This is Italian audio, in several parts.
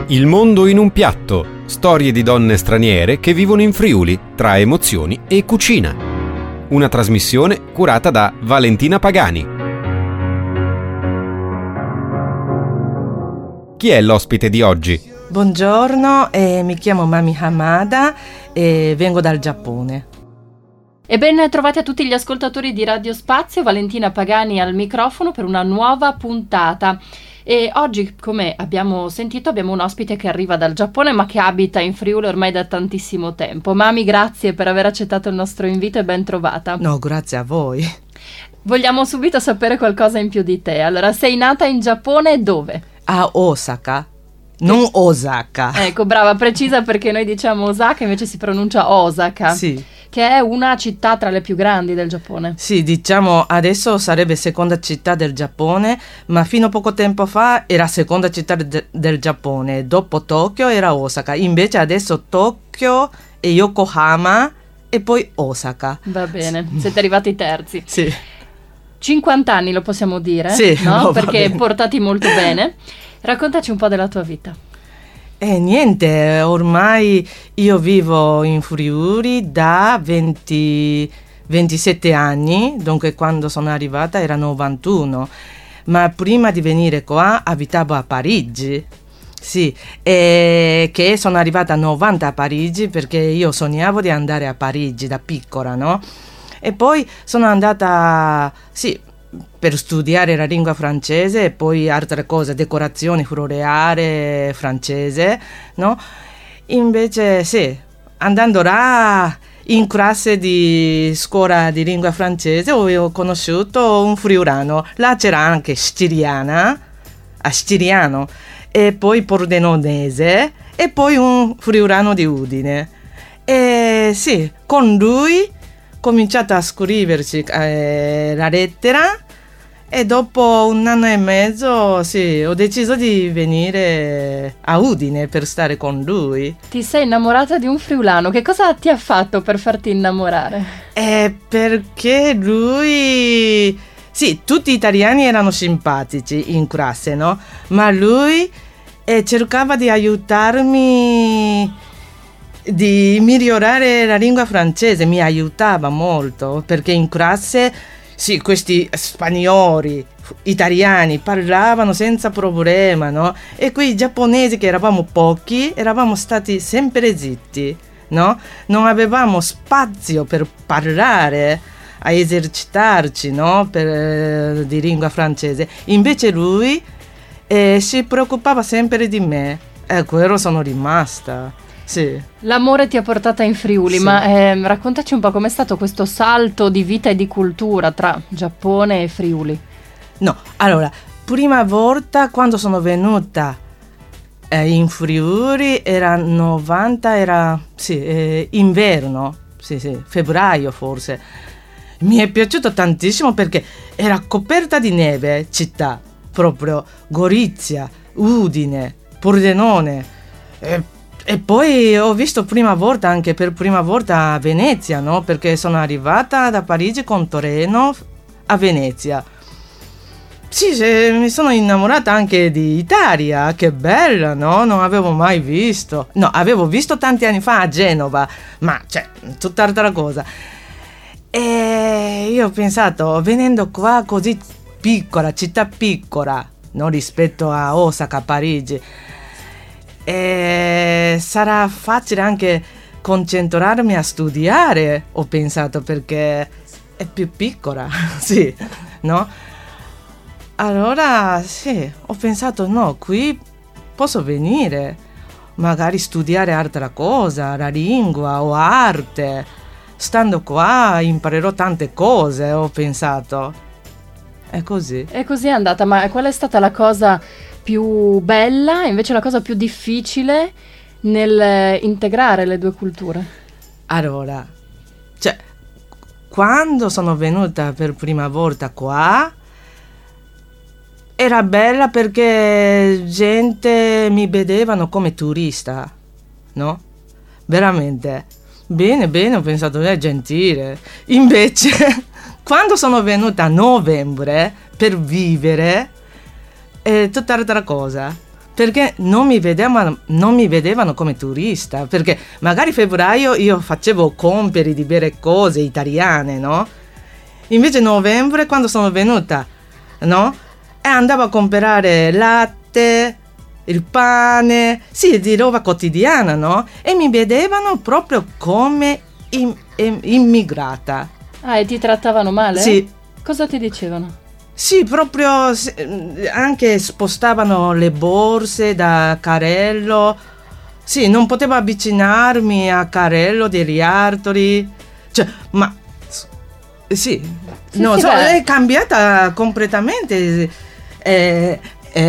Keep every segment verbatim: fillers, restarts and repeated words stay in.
Il mondo in un piatto. Storie di donne straniere che vivono in Friuli, tra emozioni e cucina. Una trasmissione curata da Valentina Pagani. Chi è l'ospite di oggi? Buongiorno, eh, mi chiamo Mami Hamada e vengo dal Giappone. E ben trovati a tutti gli ascoltatori di Radio Spazio, Valentina Pagani al microfono per una nuova puntata. E oggi, come abbiamo sentito, abbiamo un ospite che arriva dal Giappone ma che abita in Friuli ormai da tantissimo tempo. Mami, grazie per aver accettato il nostro invito e ben trovata. No, grazie a voi. Vogliamo subito sapere qualcosa in più di te. Allora, sei nata in Giappone dove? A Osaka, non Osaka. Ecco, brava, precisa, perché noi diciamo Osaka, invece si pronuncia Osaka. Sì. Che è una città tra le più grandi del Giappone. Sì, diciamo adesso sarebbe seconda città del Giappone, ma fino a poco tempo fa era seconda città de- del Giappone. Dopo Tokyo era Osaka, invece adesso Tokyo e Yokohama e poi Osaka. Va bene, siete arrivati terzi. Sì. cinquanta anni lo possiamo dire, sì, no? No, Perché portati molto bene. Raccontaci un po' della tua vita. Eh, niente, ormai io vivo in Friuli da venti, ventisette anni, dunque quando sono arrivata era novantuno, ma prima di venire qua abitavo a Parigi. Sì, e che sono arrivata a novanta a Parigi perché io sognavo di andare a Parigi da piccola, no? E poi sono andata, sì, per studiare la lingua francese e poi altre cose, decorazioni floreale francese, no? Invece sì, andando là in classe di scuola di lingua francese ho conosciuto un friulano, là c'era anche siciliana, a siciliano, e poi pordenonese e poi un friulano di Udine. E sì, con lui ho cominciato a scriverci eh, la lettera e dopo un anno e mezzo sì, ho deciso di venire a Udine per stare con lui. Ti sei innamorata di un friulano, che cosa ti ha fatto per farti innamorare? Eh, perché lui... Sì, tutti gli italiani erano simpatici in classe, no? Ma lui eh, cercava di aiutarmi... di migliorare la lingua francese, mi aiutava molto perché in classe sì, questi spagnoli, italiani parlavano senza problema, no? E quei giapponesi che eravamo pochi, eravamo stati sempre zitti, no? Non avevamo spazio per parlare, a esercitarci, no? Per, eh, di lingua francese. Invece lui eh, si preoccupava sempre di me. E quello sono rimasta. Sì. L'amore ti ha portata in Friuli, sì. Ma eh, raccontaci un po' com'è stato questo salto di vita e di cultura tra Giappone e Friuli. No, allora, prima volta quando sono venuta eh, in Friuli era novanta, era sì, eh, inverno, sì, sì, febbraio forse. Mi è piaciuto tantissimo perché era coperta di neve, città, proprio Gorizia, Udine, Pordenone, eh, e poi ho visto prima volta, anche per prima volta a Venezia, no? Perché sono arrivata da Parigi con treno a Venezia. Sì, se, mi sono innamorata anche di Italia, che bella, no? Non avevo mai visto. No, avevo visto tanti anni fa a Genova, ma cioè, tutt'altra cosa. E io ho pensato, venendo qua così piccola, città piccola, no? Rispetto a Osaka, Parigi, e sarà facile anche concentrarmi a studiare, ho pensato, perché è più piccola, sì, no? Allora, sì, ho pensato, no, qui posso venire, magari studiare altra cosa, la lingua o arte. Stando qua imparerò tante cose, ho pensato. È così. E così è andata, ma qual è stata la cosa più bella e invece la cosa più difficile nel integrare le due culture? Allora, cioè, quando sono venuta per prima volta qua era bella perché gente mi vedevano come turista, no? Veramente. Bene, bene, ho pensato, è gentile. Invece, quando sono venuta a novembre per vivere, è tutt'altra cosa. perché non mi vedevano, non mi vedevano come turista, perché magari febbraio io facevo compere di bere cose italiane, no? Invece novembre, quando sono venuta, no? E andavo a comprare latte, il pane, sì, di roba quotidiana, no? E mi vedevano proprio come im- im- immigrata. Ah, e ti trattavano male? Sì. Cosa ti dicevano? Sì, proprio anche spostavano le borse da carrello. Sì, non potevo avvicinarmi a carrello degli altri. Cioè, ma sì, sì no, sì, so, è cambiata completamente eh,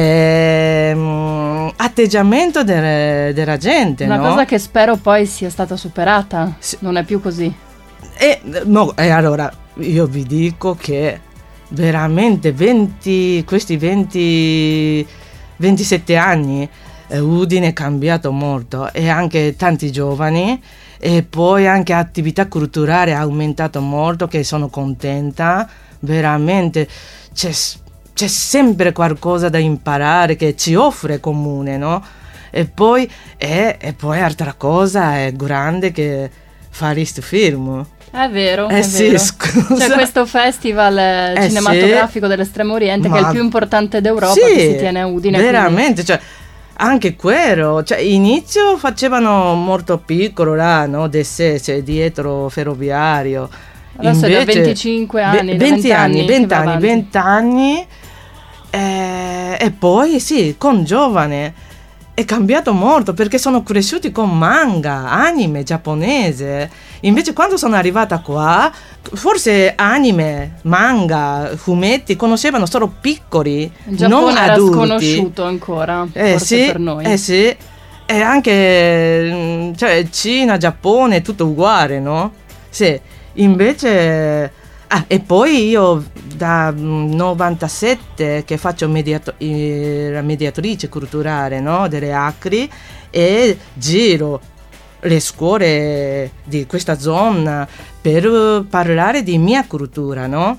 eh, atteggiamento de- della gente. Una no? cosa che spero poi sia stata superata. Sì. Non è più così. E, no, e allora io vi dico che veramente venti, questi venti, ventisette anni eh, Udine è cambiato molto, e anche tanti giovani, e poi anche attività culturale ha aumentato molto, che sono contenta, veramente c'è, c'è sempre qualcosa da imparare che ci offre Comune, no? E poi, e, e poi altra cosa è grande che fa questo film. È vero, Eh è sì, vero. scusa. C'è questo festival eh, Eh cinematografico sì. dell'Estremo Oriente, Ma- che è il più importante d'Europa, Sì, che si tiene a Udine. quindi- veramente, cioè, anche quello, cioè, inizio facevano molto piccolo là, no? De sé, cioè, dietro ferroviario. Adesso è da Invece- venticinque anni, da venti venti anni anni, che venti va anni, avanti. venti anni, eh, e poi sì, con giovane è cambiato molto, perché sono cresciuti con manga, anime giapponese. Invece quando sono arrivata qua, forse anime, manga, fumetti conoscevano solo piccoli, Il Giappone non era adulti. sconosciuto ancora, Eh forse sì, per noi. eh sì, e anche mm, cioè, Cina, Giappone, è tutto uguale, no? Sì, invece... Ah, e poi io da mm, novantasette che faccio mediato- eh, la mediatrice culturale, no? Delle Acri, e giro le scuole di questa zona per eh, parlare di mia cultura, no?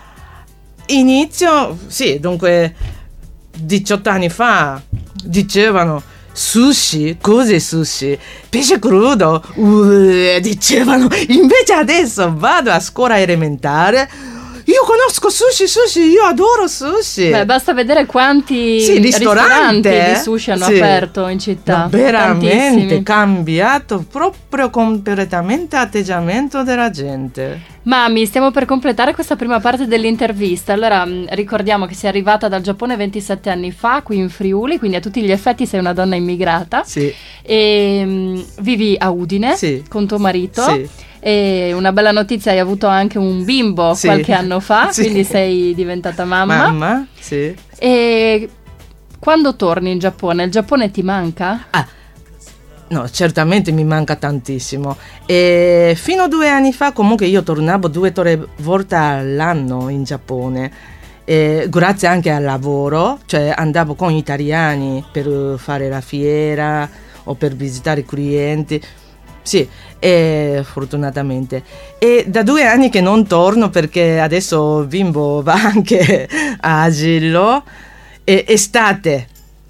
Inizio, sì, dunque diciotto anni fa dicevano sushi, cos'è sushi? Pesce crudo, uh, dicevano. Invece adesso vado a scuola elementare, io conosco sushi, sushi, io adoro sushi. Beh, basta vedere quanti Sì, ristorante, ristoranti di sushi hanno sì. aperto in città. No, veramente Tantissimi. cambiato proprio completamente atteggiamento della gente. Mami, stiamo per completare questa prima parte dell'intervista. Allora, mh, ricordiamo che sei arrivata dal Giappone ventisette anni fa, qui in Friuli, quindi a tutti gli effetti sei una donna immigrata. Sì, E mh, vivi a Udine Sì. con tuo marito. sì. E una bella notizia, hai avuto anche un bimbo Sì. qualche anno fa, Sì. quindi sei diventata mamma. Mamma, sì. E quando torni in Giappone, il Giappone ti manca? Ah, no, certamente mi manca tantissimo. E fino a due anni fa comunque io tornavo due o tre volte all'anno in Giappone. E grazie anche al lavoro, cioè andavo con gli italiani per fare la fiera o per visitare i clienti. Sì, e fortunatamente. E da due anni che non torno, perché adesso il bimbo va anche a asilo. E estate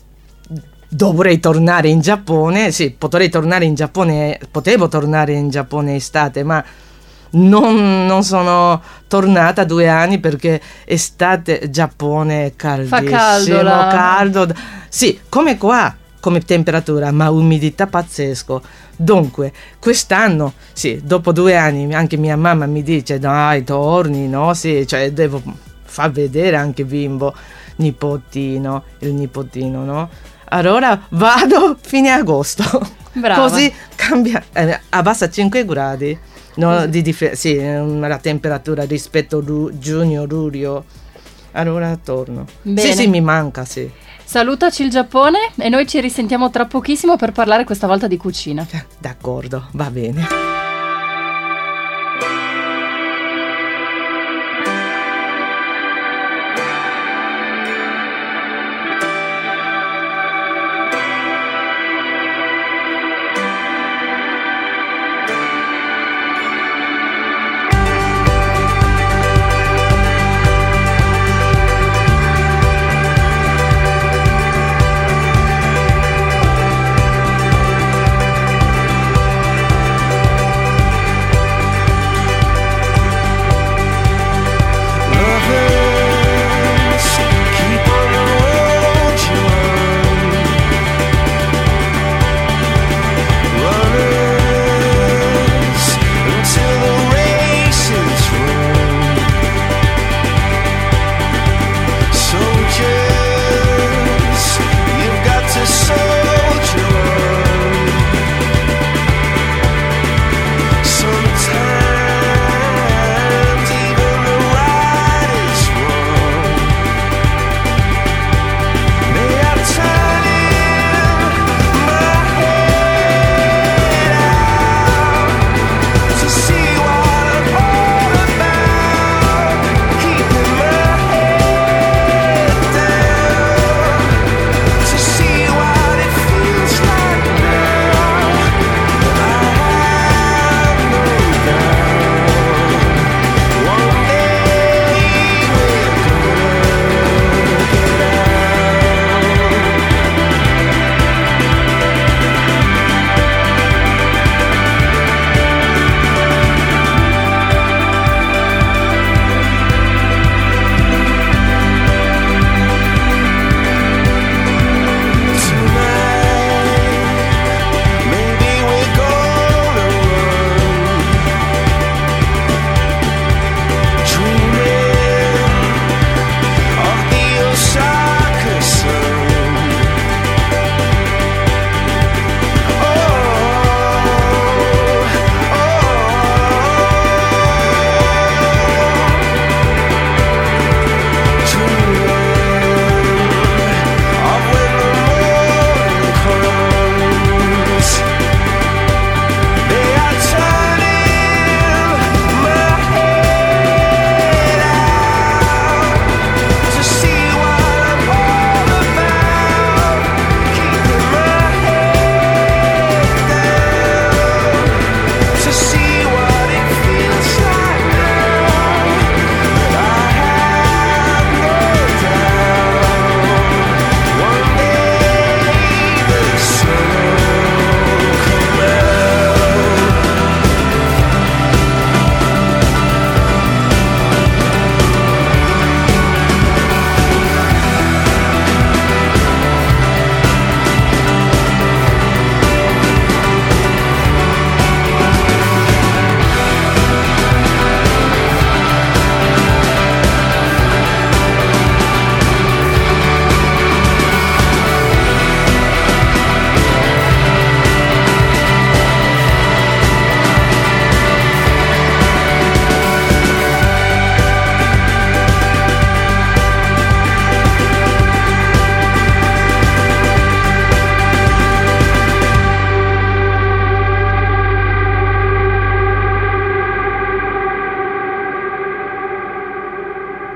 dovrei tornare in Giappone. Sì, potrei tornare in Giappone, potevo tornare in Giappone estate, ma non, non sono tornata due anni perché estate Giappone è caldissimo, caldo là. caldo. Sì, come qua, come temperatura, ma umidità pazzesco. Dunque, quest'anno, sì, dopo due anni, anche mia mamma mi dice, dai, torni, no? Sì, cioè devo far vedere anche bimbo, nipotino, il nipotino, no? Allora vado fine agosto. Brava. Così cambia, eh, abbassa cinque gradi, no, di dif- sì, la temperatura rispetto a lu- giugno, luglio. Allora torno. Bene. Sì, sì, mi manca, sì. Salutaci il Giappone e noi ci risentiamo tra pochissimo per parlare questa volta di cucina. D'accordo, va bene.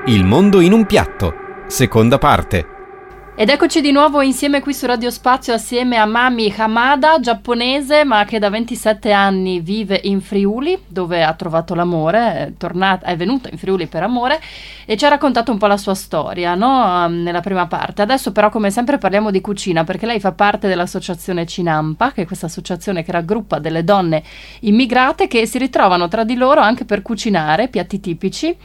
Il mondo in un piatto, seconda parte. Ed eccoci di nuovo insieme qui su Radio Spazio assieme a Mami Hamada, giapponese ma che da ventisette anni vive in Friuli, dove ha trovato l'amore, è, tornata, è venuta in Friuli per amore e ci ha raccontato un po' la sua storia, no? Nella prima parte. Adesso però come sempre parliamo di cucina, perché lei fa parte dell'associazione Cinampa, che è questa associazione che raggruppa delle donne immigrate che si ritrovano tra di loro anche per cucinare piatti tipici.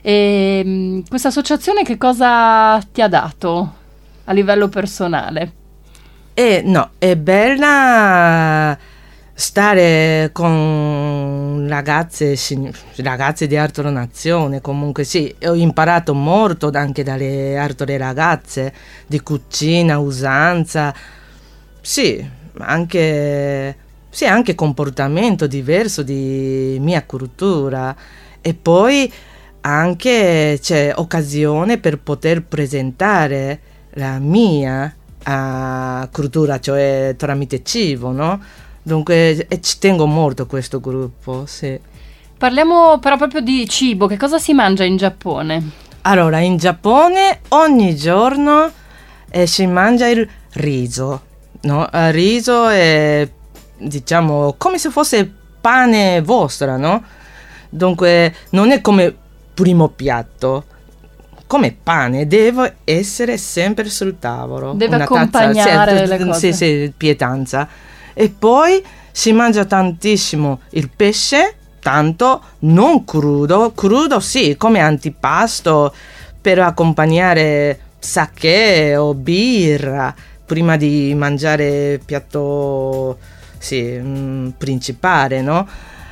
E questa associazione che cosa ti ha dato a livello personale? Eh, no, è bella stare con ragazze, ragazze di altra nazione, comunque sì, ho imparato molto anche dalle altre ragazze, di cucina, usanza, sì, anche, sì, anche comportamento diverso di mia cultura e poi anche c'è occasione per poter presentare la mia uh, cultura, cioè tramite cibo, no? Dunque e ci tengo molto a questo gruppo, sì. Parliamo però proprio di cibo, che cosa si mangia in Giappone? Allora, in Giappone ogni giorno eh, si mangia il riso, no? Il riso è, diciamo, come se fosse pane vostra, no? Dunque non è come primo piatto. Come pane deve essere sempre sul tavolo, deve una accompagnare tazza, le cose. Sì, sì, pietanza. E poi si mangia tantissimo il pesce, tanto non crudo, crudo sì, come antipasto per accompagnare sake o birra prima di mangiare il piatto sì, mh, principale, no?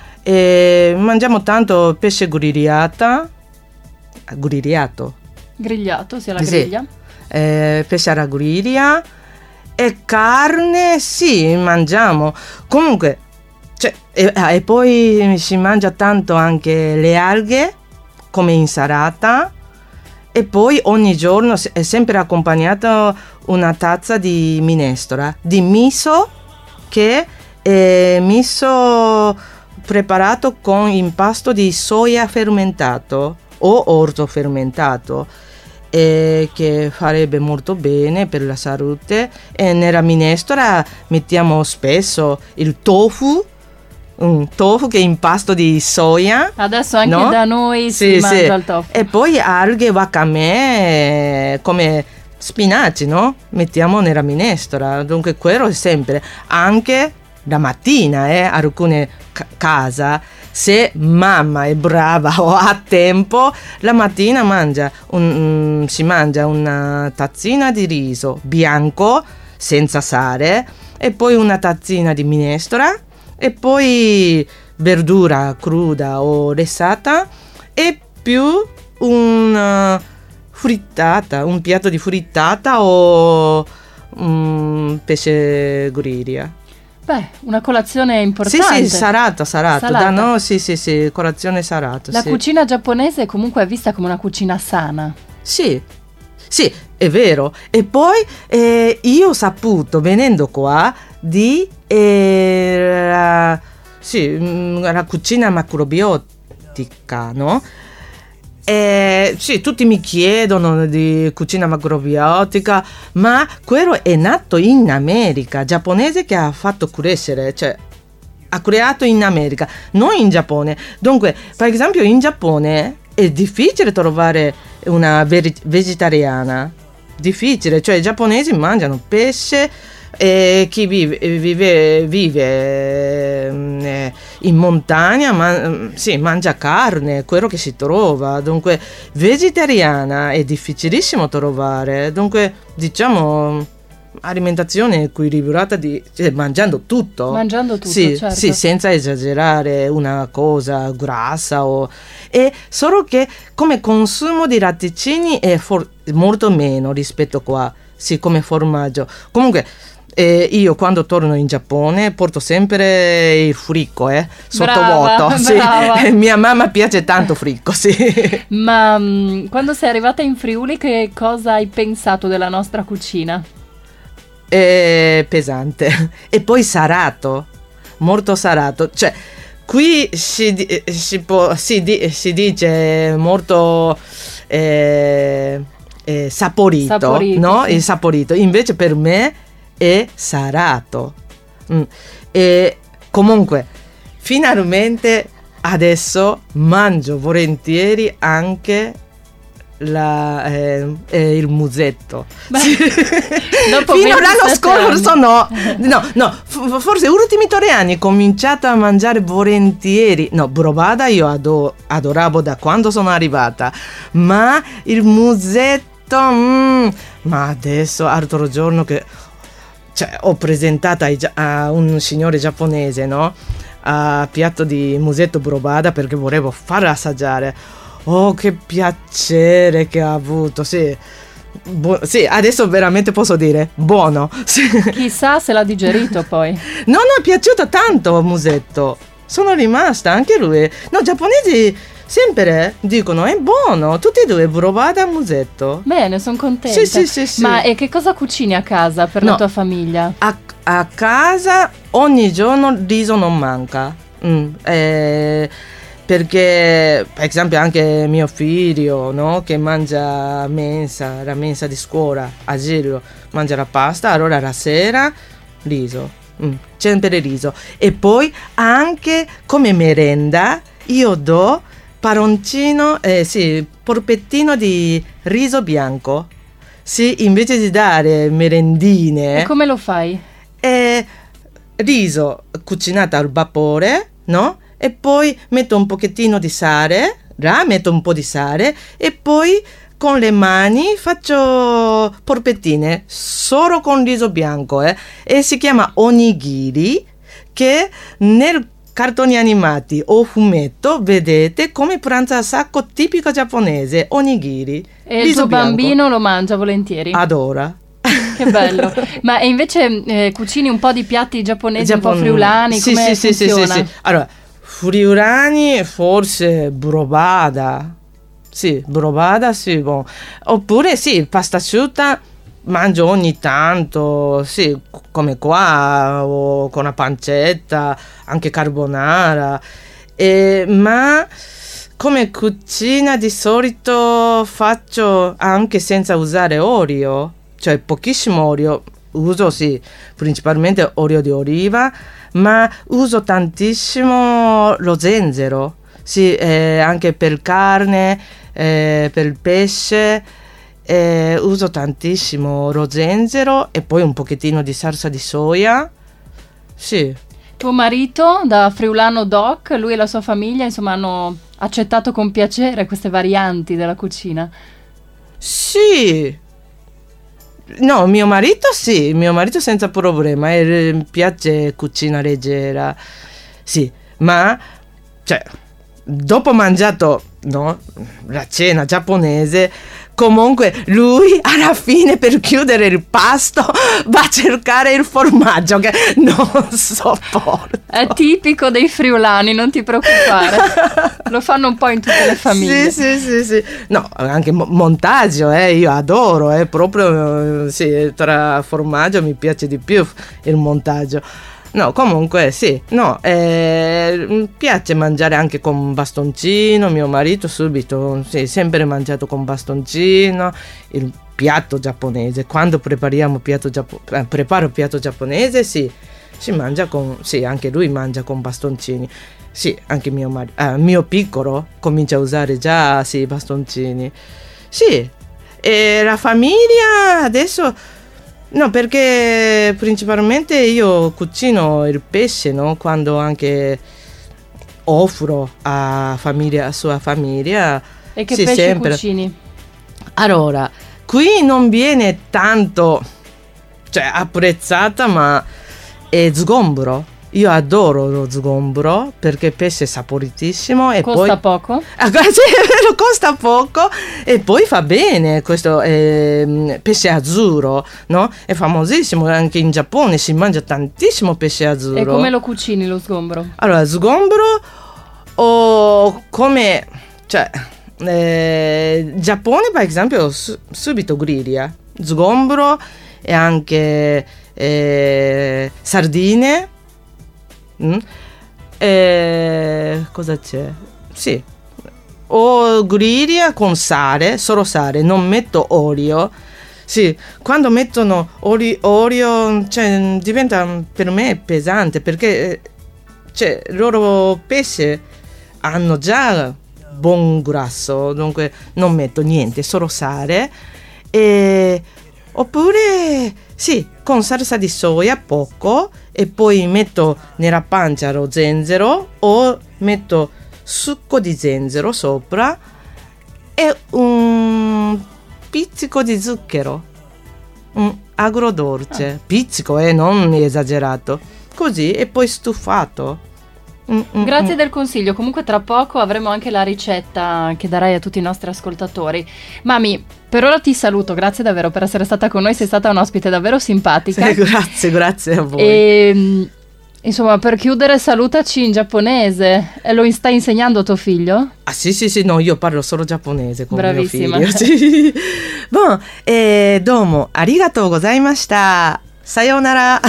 E mangiamo tanto pesce grigliata, grigliato. Grigliato, sia la sì. griglia. Eh, pesce alla griglia e carne, sì, mangiamo. Comunque, cioè, e, e poi si mangia tanto anche le alghe come insalata e poi ogni giorno è sempre accompagnata una tazza di minestra, di miso, che è miso preparato con impasto di soia fermentato o orzo fermentato, e che farebbe molto bene per la salute. E nella minestra mettiamo spesso il tofu, un tofu che è impasto di soia. Adesso anche no? da noi sì, si mangia sì. il tofu. E poi alghe, wakame, come spinaci, no? Mettiamo nella minestra. Dunque quello è sempre, anche la mattina, eh, alcune ca- case, se mamma è brava o ha tempo, la mattina mangia un, um, si mangia una tazzina di riso bianco senza sale e poi una tazzina di minestra e poi verdura cruda o lessata e più una frittata, un piatto di frittata o um, pesce griglia. Beh, una colazione importante. Sì, sì, salata, salata. Salata. Da no, sì, sì, sì, colazione salata. La sì. cucina giapponese comunque è vista come una cucina sana. Sì, sì, è vero. E poi eh, io ho saputo, venendo qua, di eh, la, sì, mh, la cucina macrobiotica, no? Eh, sì, tutti mi chiedono di cucina macrobiotica, ma quello è nato in America, giapponese che ha fatto crescere, cioè ha creato in America, non in Giappone. Dunque, per esempio in Giappone è difficile trovare una ver- vegetariana, difficile, cioè i giapponesi mangiano pesce e chi vive, vive, vive eh, in montagna ma, sì, mangia carne, quello che si trova. Dunque vegetariana è difficilissimo trovare, dunque diciamo alimentazione equilibrata di, cioè, mangiando tutto mangiando tutto, sì, certo. sì, senza esagerare una cosa grassa o, e solo che come consumo di latticini è for- molto meno rispetto qua, sì, come formaggio. Comunque eh, io quando torno in Giappone porto sempre il fricco, eh, sottovuoto. Brava, sì. brava. Mia mamma piace tanto fricco, sì. Ma mh, quando sei arrivata in Friuli, che cosa hai pensato della nostra cucina? È pesante. E poi salato, molto salato. Cioè, qui si, si, può, si, si dice molto eh, eh, saporito, saporito, no? Sì. Il saporito. Invece per me è salato. Mm. E comunque, finalmente adesso mangio volentieri anche la, eh, eh, il musetto. Beh, Sì. dopo Fino all'anno ventisette scorso anni. no, no, no, f- forse ultimi tre anni ho cominciato a mangiare volentieri. No, brovada io ado- adoravo da quando sono arrivata, ma il musetto, mm, ma adesso l'altro giorno che cioè, ho presentato ai gia- a un signore giapponese, no? A piatto di musetto brovada perché volevo far assaggiare. Oh, che piacere che ha avuto, sì. Bu- sì, adesso veramente posso dire buono. Sì. Chissà se l'ha digerito poi. No, no, è piaciuto tanto il musetto. Sono rimasta, anche lui. No, giapponesi sempre dicono è buono. Tutti e due, brovada e musetto. Bene, sono contenta. Sì, sì, sì, sì. Ma e che cosa cucini a casa per No. la tua famiglia? A, a casa ogni giorno il riso non manca. Mm, eh, perché per esempio anche mio figlio, no, che mangia mensa, la mensa di scuola, asilo, mangia la pasta, allora la sera riso, mm, sempre riso. E poi anche come merenda io do paroncino, eh, sì, porpettino di riso bianco. Sì, invece di dare merendine, E come lo fai? eh, riso cucinato al vapore, no? E poi metto un pochettino di sale, là, metto un po' di sale e poi con le mani faccio porpettine solo con riso bianco, eh? E si chiama onigiri, che nel cartoni animati o fumetto vedete come pranzo a sacco tipico giapponese, onigiri. E il riso tuo bianco. bambino lo mangia volentieri? Adora. Che bello. Ma e invece eh, cucini un po' di piatti giapponesi, Giappon- un po' friulani, sì, come sì, sì, sì, funziona? sì, sì. Allora, friulani forse brovada. Sì, brovada, sì. Boh. Oppure sì, pasta asciutta mangio ogni tanto, sì, come qua, o con la pancetta, anche carbonara. Eh, ma come cucina di solito faccio anche senza usare olio, cioè pochissimo olio. Uso sì, principalmente olio di oliva, ma uso tantissimo lo zenzero, sì, eh, anche per carne, eh, per il pesce, eh, uso tantissimo lo zenzero e poi un pochettino di salsa di soia, sì. Tuo marito, da friulano doc, lui e la sua famiglia, insomma, hanno accettato con piacere queste varianti della cucina? Sì. No, mio marito sì, mio marito senza problema, e piace cucina leggera, sì, ma cioè, dopo mangiato, no, la cena giapponese, comunque lui alla fine per chiudere il pasto va a cercare il formaggio che non sopporto. È tipico dei friulani, non ti preoccupare. Lo fanno un po' in tutte le famiglie. Sì, sì, sì, sì. No, anche mo- montaggio, eh, io adoro, eh, proprio, eh, sì, tra formaggio mi piace di più il montaggio. No, comunque sì, no, eh, mi piace mangiare anche con bastoncino, mio marito subito, sì, sempre mangiato con bastoncino, il piatto giapponese, quando prepariamo piatto giappo- eh, preparo piatto giapponese, sì, si mangia con, sì, anche lui mangia con bastoncini, sì, anche mio marito, eh, mio piccolo comincia a usare già, sì, bastoncini, sì, e la famiglia adesso... No, perché principalmente io cucino il pesce, no? Quando anche offro a famiglia, a sua famiglia. E che sì, pesce sempre. cucini? Allora, qui non viene tanto, cioè, apprezzata, ma è sgombro. Io adoro lo sgombro perché il pesce è saporitissimo e Costa poi... poco? Ah, sì, è vero, costa poco e poi fa bene questo eh, pesce azzurro, no? È famosissimo anche in Giappone, si mangia tantissimo pesce azzurro. E come lo cucini lo sgombro? Allora, sgombro o come, cioè, eh, Giappone per esempio su, subito griglia, sgombro e anche eh, sardine. Mm? E cosa c'è? Sì, o griglia con sale, solo sale, non metto olio. Sì, quando mettono olio, olio cioè, diventa per me pesante, perché cioè, il loro pesce hanno già buon grasso, dunque non metto niente, solo sale. E, oppure sì, con salsa di soia poco, e poi metto nella pancia lo zenzero o metto succo di zenzero sopra e un pizzico di zucchero, un agrodolce, ah. pizzico, eh, non esagerato, così, e poi stufato. Mm, mm, Grazie mm. del consiglio. Comunque tra poco avremo anche la ricetta che darai a tutti i nostri ascoltatori. Mami, per ora ti saluto, grazie davvero per essere stata con noi, sei stata un ospite davvero simpatica. Eh, grazie, grazie a voi. E insomma, per chiudere, salutaci in giapponese. E lo stai insegnando a tuo figlio? Ah sì sì sì, no, io parlo solo giapponese con Bravissima. mio figlio. Sì. Bon, eh, domo arigatou gozaimashita. Sayonara.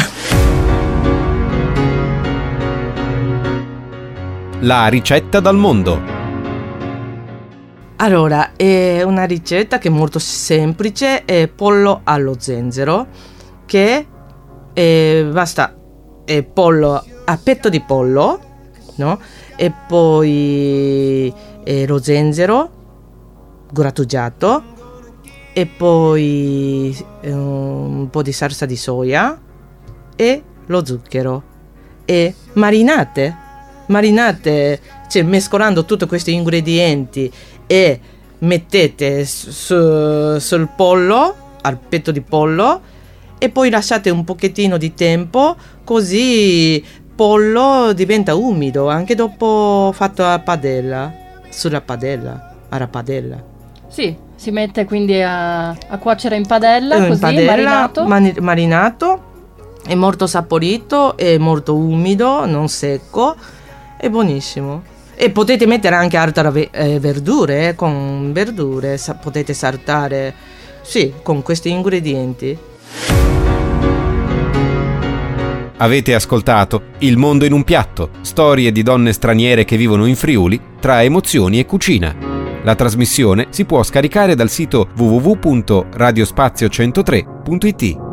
La ricetta dal mondo. Allora, è una ricetta che è molto semplice, è pollo allo zenzero, che eh, basta eh, pollo a petto di pollo, no? E poi eh, lo zenzero grattugiato, e poi eh, un po' di salsa di soia e lo zucchero, e marinate marinate, cioè mescolando tutti questi ingredienti, e mettete su, sul pollo, al petto di pollo, e poi lasciate un pochettino di tempo, così pollo diventa umido anche dopo fatto a padella, sulla padella, alla padella. Sì, si mette quindi a, a cuocere in padella, in così padella, marinato. Mani, marinato, è molto saporito, è molto umido, non secco. È buonissimo. E potete mettere anche altre eh, verdure, eh, con verdure sa- potete saltare, sì, con questi ingredienti. Avete ascoltato Il mondo in un piatto, storie di donne straniere che vivono in Friuli tra emozioni e cucina. La trasmissione si può scaricare dal sito w w w punto radiospazio centotre punto i t.